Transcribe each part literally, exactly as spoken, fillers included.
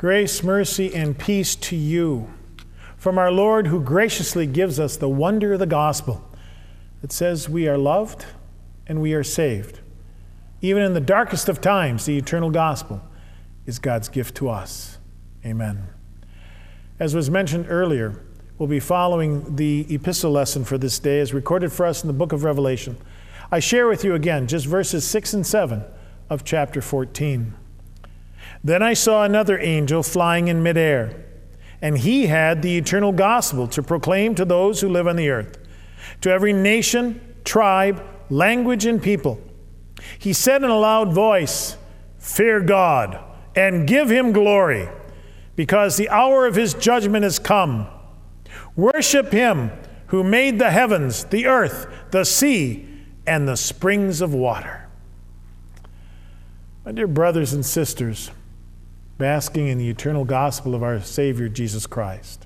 Grace, mercy, and peace to you from our Lord, who graciously gives us the wonder of the gospel. It says we are loved and we are saved. Even in the darkest of times, the eternal gospel is God's gift to us. Amen. As was mentioned earlier, we'll be following the epistle lesson for this day as recorded for us in the book of Revelation. I share with you again just verses six and seven of chapter fourteen. Then I saw another angel flying in midair, and he had the eternal gospel to proclaim to those who live on the earth, to every nation, tribe, language, and people. He said in a loud voice, "Fear God and give him glory, because the hour of his judgment has come. Worship him who made the heavens, the earth, the sea, and the springs of water." My dear brothers and sisters, basking in the eternal gospel of our Savior, Jesus Christ,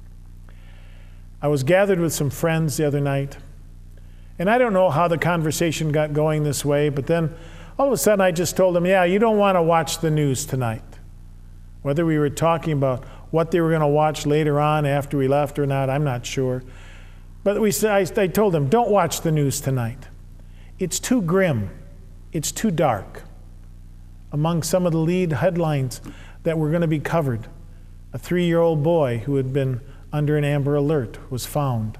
I was gathered with some friends the other night, and I don't know how the conversation got going this way, but then all of a sudden I just told them, yeah, you don't want to watch the news tonight. Whether we were talking about what they were going to watch later on after we left or not, I'm not sure. But we, I, I told them, don't watch the news tonight. It's too grim. It's too dark. Among some of the lead headlines that were going to be covered, a three-year-old boy who had been under an Amber Alert was found,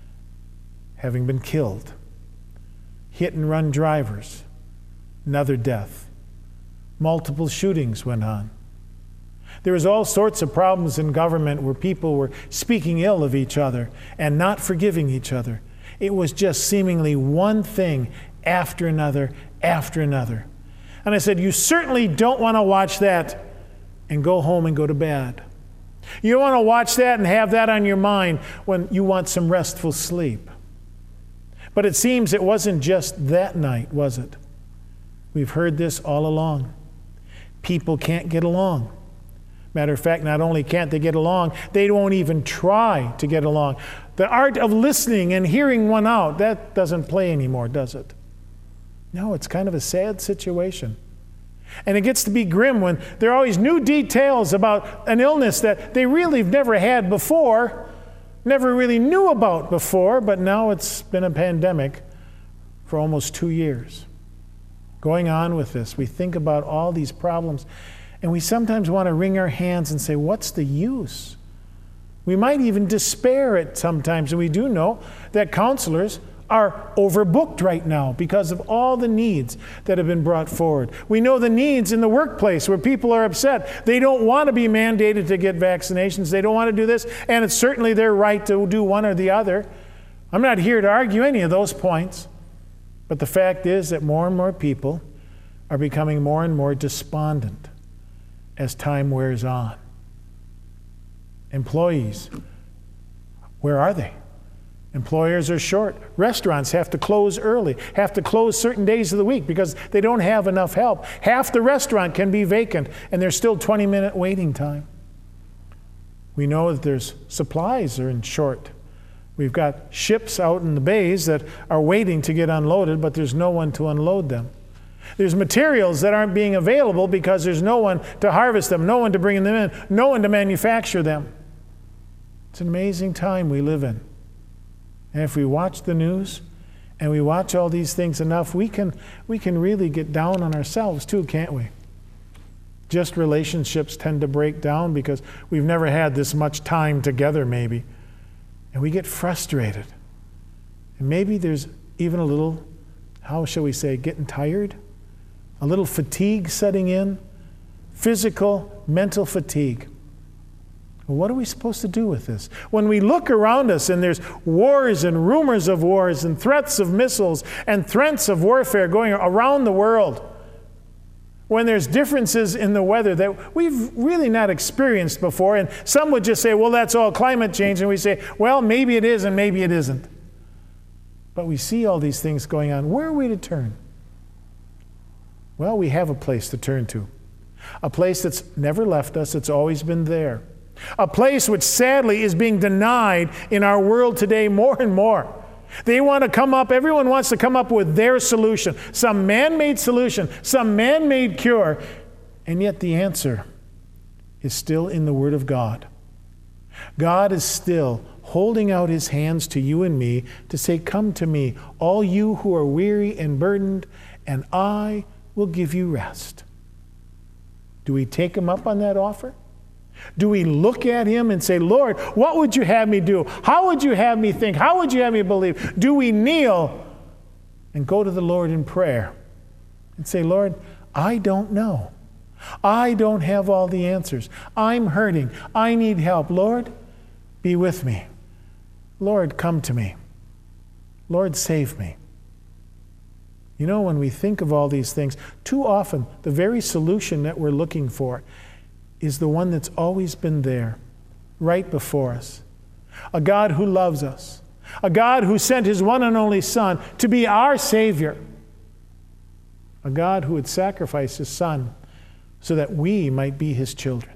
having been killed. Hit-and-run drivers, another death. Multiple shootings went on. There was all sorts of problems in government where people were speaking ill of each other and not forgiving each other. It was just seemingly one thing after another after another. And I said, you certainly don't want to watch that and go home and go to bed. You don't want to watch that and have that on your mind when you want some restful sleep. But it seems it wasn't just that night, was it? We've heard this all along. People can't get along. Matter of fact, not only can't they get along, they won't even try to get along. The art of listening and hearing one out, that doesn't play anymore, does it? No, it's kind of a sad situation. And it gets to be grim when there are always new details about an illness that they really have never had before, never really knew about before, but now it's been a pandemic for almost two years. Going on with this, we think about all these problems, and we sometimes want to wring our hands and say, what's the use? We might even despair at sometimes, and we do know that counselors are overbooked right now because of all the needs that have been brought forward. We know the needs in the workplace where people are upset. They don't want to be mandated to get vaccinations. They don't want to do this, and it's certainly their right to do one or the other. I'm not here to argue any of those points, but the fact is that more and more people are becoming more and more despondent as time wears on. Employees, where are they? Employers are short. Restaurants have to close early, have to close certain days of the week because they don't have enough help. Half the restaurant can be vacant, and there's still twenty-minute waiting time. We know that there's supplies are in short. We've got ships out in the bays that are waiting to get unloaded, but there's no one to unload them. There's materials that aren't being available because there's no one to harvest them, no one to bring them in, no one to manufacture them. It's an amazing time we live in. And if we watch the news and we watch all these things enough, we can we can really get down on ourselves too, can't we? Just relationships tend to break down because we've never had this much time together maybe. And we get frustrated. And maybe there's even a little, how shall we say, getting tired? A little fatigue setting in. Physical, mental fatigue. What are we supposed to do with this? When we look around us and there's wars and rumors of wars and threats of missiles and threats of warfare going around the world, when there's differences in the weather that we've really not experienced before, and some would just say, well, that's all climate change, and we say, well, maybe it is and maybe it isn't. But we see all these things going on. Where are we to turn? Well, we have a place to turn to. A place that's never left us, it's always been there. A place which sadly is being denied in our world today more and more. They want to come up, everyone wants to come up with their solution, some man-made solution, some man-made cure, and yet the answer is still in the Word of God. God is still holding out His hands to you and me to say, "Come to me, all you who are weary and burdened, and I will give you rest." Do we take Him up on that offer? Do we look at Him and say, "Lord, what would you have me do? How would you have me think? How would you have me believe?" Do we kneel and go to the Lord in prayer and say, "Lord, I don't know. I don't have all the answers. I'm hurting. I need help. Lord, be with me. Lord, come to me. Lord, save me." You know, when we think of all these things, too often the very solution that we're looking for is the one that's always been there, right before us. A God who loves us. A God who sent His one and only Son to be our Savior. A God who would sacrifice His Son so that we might be His children.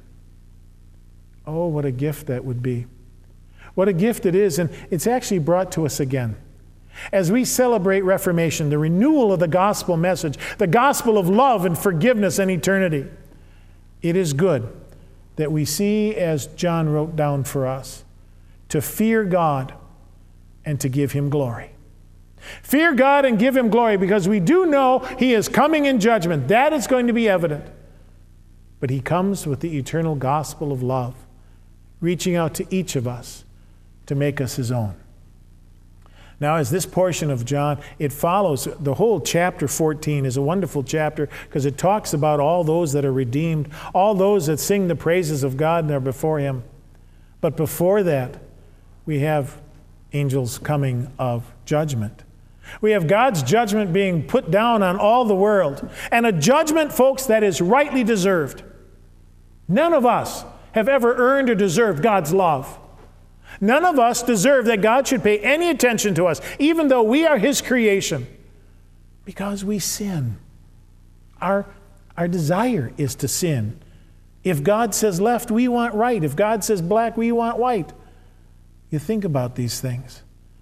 Oh, what a gift that would be. What a gift it is, and it's actually brought to us again. As we celebrate Reformation, the renewal of the gospel message, the gospel of love and forgiveness and eternity, it is good that we see, as John wrote down for us, to fear God and to give Him glory. Fear God and give Him glory, because we do know He is coming in judgment. That is going to be evident. But He comes with the eternal gospel of love, reaching out to each of us to make us His own. Now, as this portion of John, it follows, the whole chapter fourteen is a wonderful chapter because it talks about all those that are redeemed, all those that sing the praises of God and are before Him. But before that, we have angels coming of judgment. We have God's judgment being put down on all the world. And a judgment, folks, that is rightly deserved. None of us have ever earned or deserved God's love. None of us deserve that God should pay any attention to us, even though we are His creation, because we sin. Our, our desire is to sin. If God says left, we want right. If God says black, we want white. You think about these things.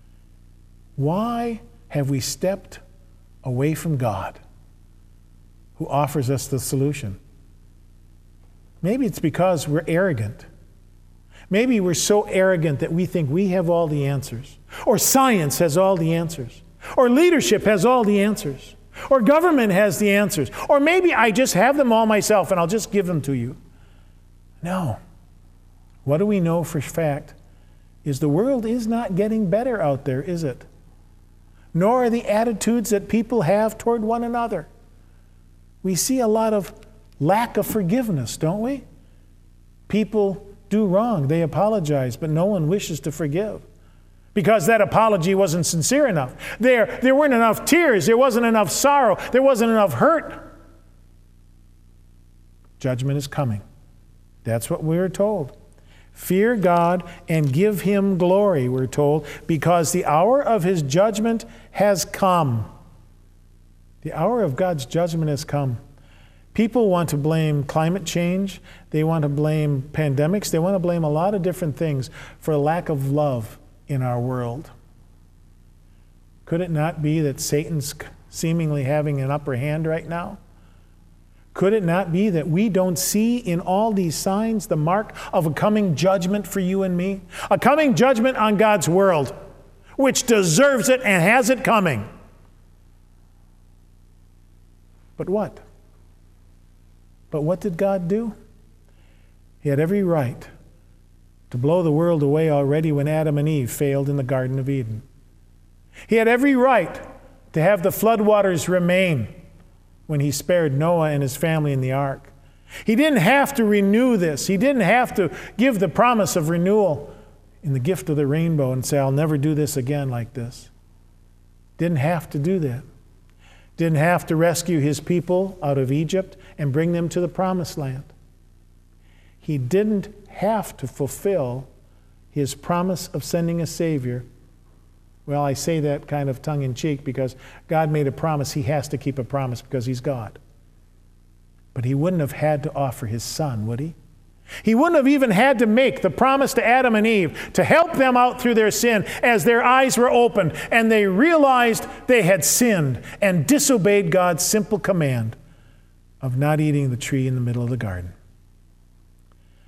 Why have we stepped away from God, who offers us the solution? Maybe it's because we're arrogant. Maybe we're so arrogant that we think we have all the answers. Or science has all the answers. Or leadership has all the answers. Or government has the answers. Or maybe I just have them all myself and I'll just give them to you. No. What do we know for fact is the world is not getting better out there, is it? Nor are the attitudes that people have toward one another. We see a lot of lack of forgiveness, don't we? People do wrong, they apologize, but no one wishes to forgive because that apology wasn't sincere enough. There, there weren't enough tears, there wasn't enough sorrow, there wasn't enough hurt. Judgment is coming. That's what we're told. Fear God and give Him glory, we're told, because the hour of His judgment has come. The hour of God's judgment has come. People want to blame climate change. They want to blame pandemics. They want to blame a lot of different things for a lack of love in our world. Could it not be that Satan's seemingly having an upper hand right now? Could it not be that we don't see in all these signs the mark of a coming judgment for you and me? A coming judgment on God's world, which deserves it and has it coming. But what? But what did God do? He had every right to blow the world away already when Adam and Eve failed in the Garden of Eden. He had every right to have the floodwaters remain when He spared Noah and his family in the ark. He didn't have to renew this. He didn't have to give the promise of renewal in the gift of the rainbow and say, "I'll never do this again like this." Didn't have to do that. Didn't have to rescue His people out of Egypt and bring them to the promised land. He didn't have to fulfill His promise of sending a Savior. Well, I say that kind of tongue-in-cheek because God made a promise. He has to keep a promise because He's God. But He wouldn't have had to offer His Son, would He? He wouldn't have even had to make the promise to Adam and Eve to help them out through their sin as their eyes were opened and they realized they had sinned and disobeyed God's simple command of not eating the tree in the middle of the garden.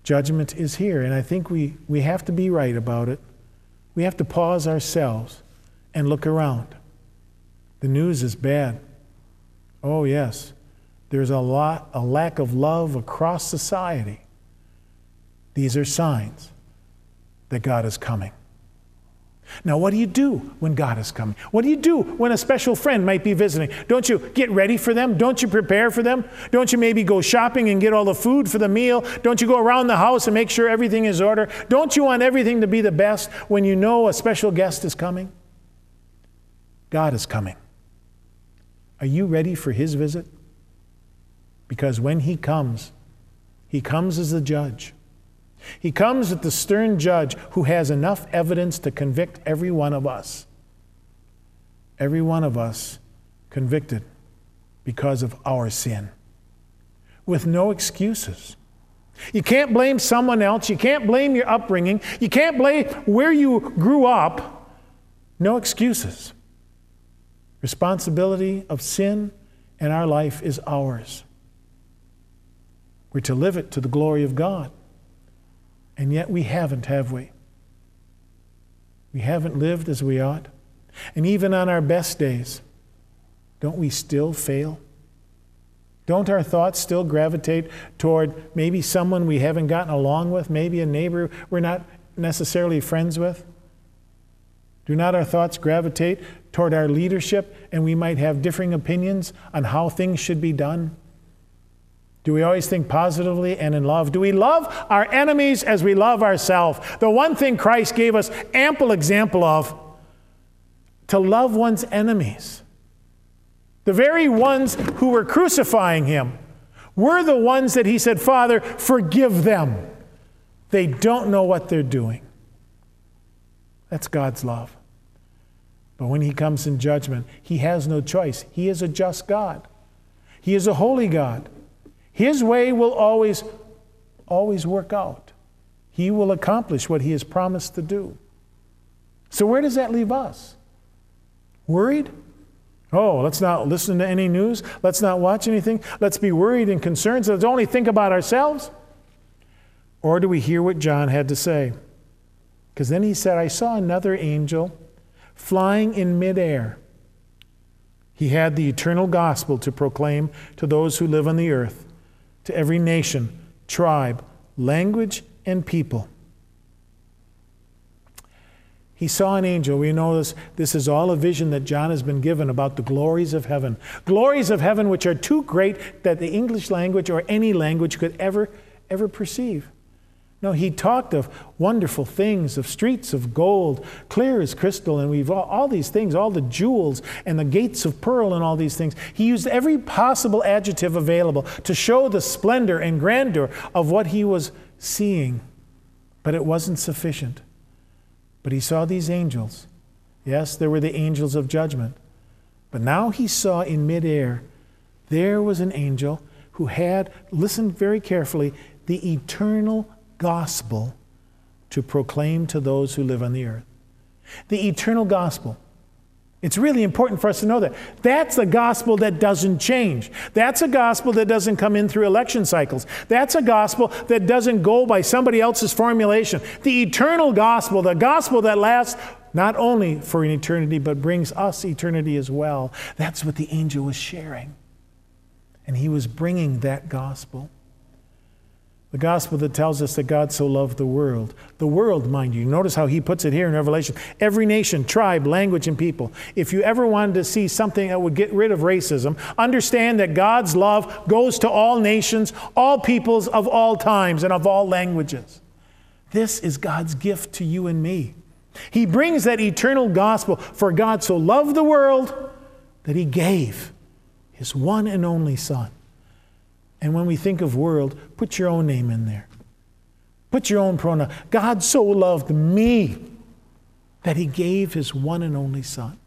Judgment is here, and I think we, we have to be right about it. We have to pause ourselves and look around. The news is bad. Oh, yes. There's a lot, a lack of love across society. These are signs that God is coming. Now, what do you do when God is coming? What do you do when a special friend might be visiting? Don't you get ready for them? Don't you prepare for them? Don't you maybe go shopping and get all the food for the meal? Don't you go around the house and make sure everything is in order? Don't you want everything to be the best when you know a special guest is coming? God is coming. Are you ready for his visit? Because when he comes, he comes as the judge. He comes as the stern judge who has enough evidence to convict every one of us. Every one of us convicted because of our sin, with no excuses. You can't blame someone else. You can't blame your upbringing. You can't blame where you grew up. No excuses. Responsibility of sin in our life is ours. We're to live it to the glory of God. And yet we haven't, have we? We haven't lived as we ought. And even on our best days, don't we still fail? Don't our thoughts still gravitate toward maybe someone we haven't gotten along with, maybe a neighbor we're not necessarily friends with? Do not our thoughts gravitate toward our leadership, and we might have differing opinions on how things should be done? Do we always think positively and in love? Do we love our enemies as we love ourselves? The one thing Christ gave us ample example of, to love one's enemies. The very ones who were crucifying him were the ones that he said, Father, forgive them. They don't know what they're doing. That's God's love. But when he comes in judgment, he has no choice. He is a just God. He is a holy God. His way will always, always work out. He will accomplish what he has promised to do. So where does that leave us? Worried? Oh, let's not listen to any news. Let's not watch anything. Let's be worried and concerned. So let's only think about ourselves. Or do we hear what John had to say? Because then he said, I saw another angel flying in midair. He had the eternal gospel to proclaim to those who live on the earth, to every nation, tribe, language, and people. He saw an angel. We know this, this is all a vision that John has been given about the glories of heaven. Glories of heaven which are too great that the English language or any language could ever, ever perceive. No, he talked of wonderful things, of streets of gold, clear as crystal, and we've all, all these things, all the jewels and the gates of pearl and all these things. He used every possible adjective available to show the splendor and grandeur of what he was seeing. But it wasn't sufficient. But he saw these angels. Yes, there were the angels of judgment. But now he saw in midair, there was an angel who had, listen very carefully, the eternal gospel to proclaim to those who live on the earth. The eternal gospel. It's really important for us to know that. That's a gospel that doesn't change. That's a gospel that doesn't come in through election cycles. That's a gospel that doesn't go by somebody else's formulation. The eternal gospel, the gospel that lasts not only for an eternity, but brings us eternity as well. That's what the angel was sharing. And he was bringing that gospel. The gospel that tells us that God so loved the world. The world, mind you. Notice how he puts it here in Revelation. Every nation, tribe, language, and people. If you ever wanted to see something that would get rid of racism, understand that God's love goes to all nations, all peoples of all times, and of all languages. This is God's gift to you and me. He brings that eternal gospel. For God so loved the world that he gave his one and only Son. And when we think of world, put your own name in there. Put your own pronoun. God so loved me that he gave his one and only Son.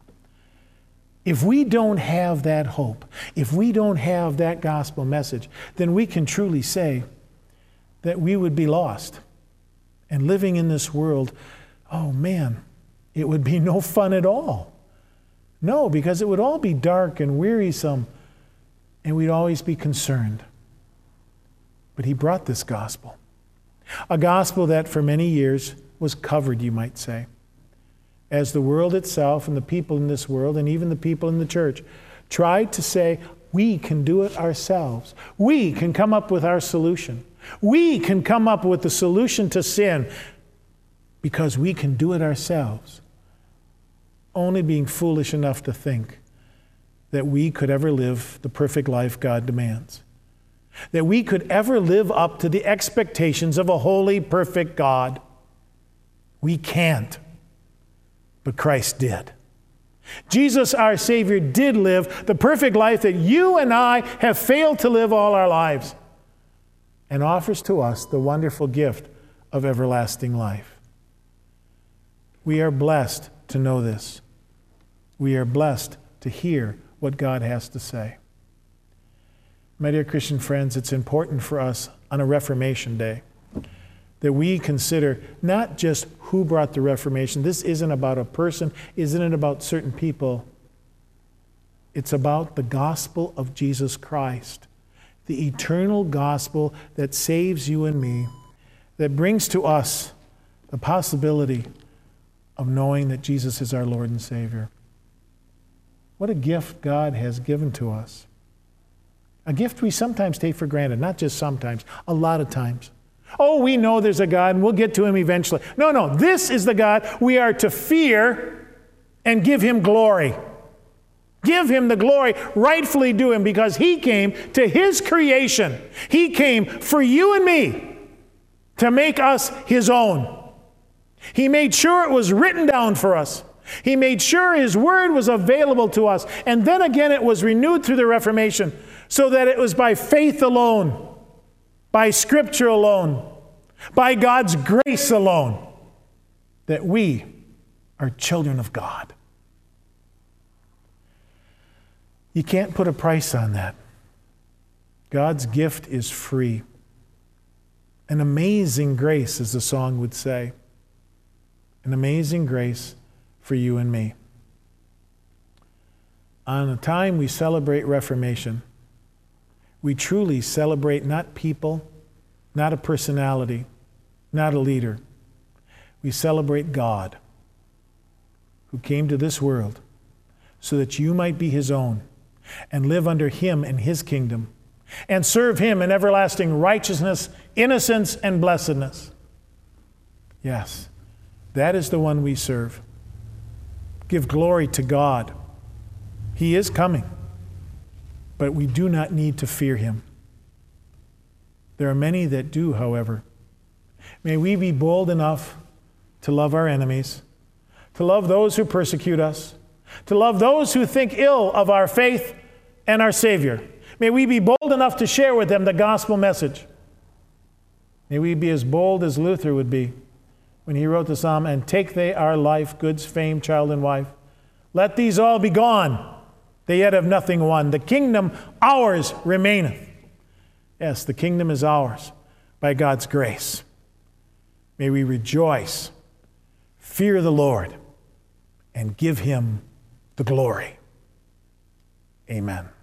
If we don't have that hope, if we don't have that gospel message, then we can truly say that we would be lost. And living in this world, oh man, it would be no fun at all. No, because it would all be dark and wearisome, and we'd always be concerned. But he brought this gospel. A gospel that for many years was covered, you might say, as the world itself and the people in this world and even the people in the church tried to say, we can do it ourselves. We can come up with our solution. We can come up with the solution to sin because we can do it ourselves. Only being foolish enough to think that we could ever live the perfect life God demands. That we could ever live up to the expectations of a holy, perfect God. We can't. But Christ did. Jesus, our Savior, did live the perfect life that you and I have failed to live all our lives, and offers to us the wonderful gift of everlasting life. We are blessed to know this. We are blessed to hear what God has to say. My dear Christian friends, it's important for us on a Reformation Day that we consider not just who brought the Reformation. This isn't about a person, isn't it about certain people. It's about the gospel of Jesus Christ, the eternal gospel that saves you and me, that brings to us the possibility of knowing that Jesus is our Lord and Savior. What a gift God has given to us. A gift we sometimes take for granted, not just sometimes, a lot of times. Oh, we know there's a God and we'll get to him eventually. No, no, this is the God we are to fear and give him glory. Give him the glory rightfully due him because he came to his creation. He came for you and me to make us his own. He made sure it was written down for us. He made sure his word was available to us. And then again it was renewed through the Reformation so that it was by faith alone, by Scripture alone, by God's grace alone, that we are children of God. You can't put a price on that. God's gift is free. An amazing grace, as the song would say. An amazing grace for you and me. On the time we celebrate Reformation, we truly celebrate not people, not a personality, not a leader. We celebrate God, who came to this world so that you might be his own and live under him and his kingdom and serve him in everlasting righteousness, innocence, and blessedness. Yes, that is the one we serve. Give glory to God. He is coming. But we do not need to fear him. There are many that do, however. May we be bold enough to love our enemies, to love those who persecute us, to love those who think ill of our faith and our Savior. May we be bold enough to share with them the gospel message. May we be as bold as Luther would be when he wrote the psalm, and take they our life, goods, fame, child, and wife. Let these all be gone. They yet have nothing won. The kingdom ours remaineth. Yes, the kingdom is ours by God's grace. May we rejoice, fear the Lord, and give him the glory. Amen.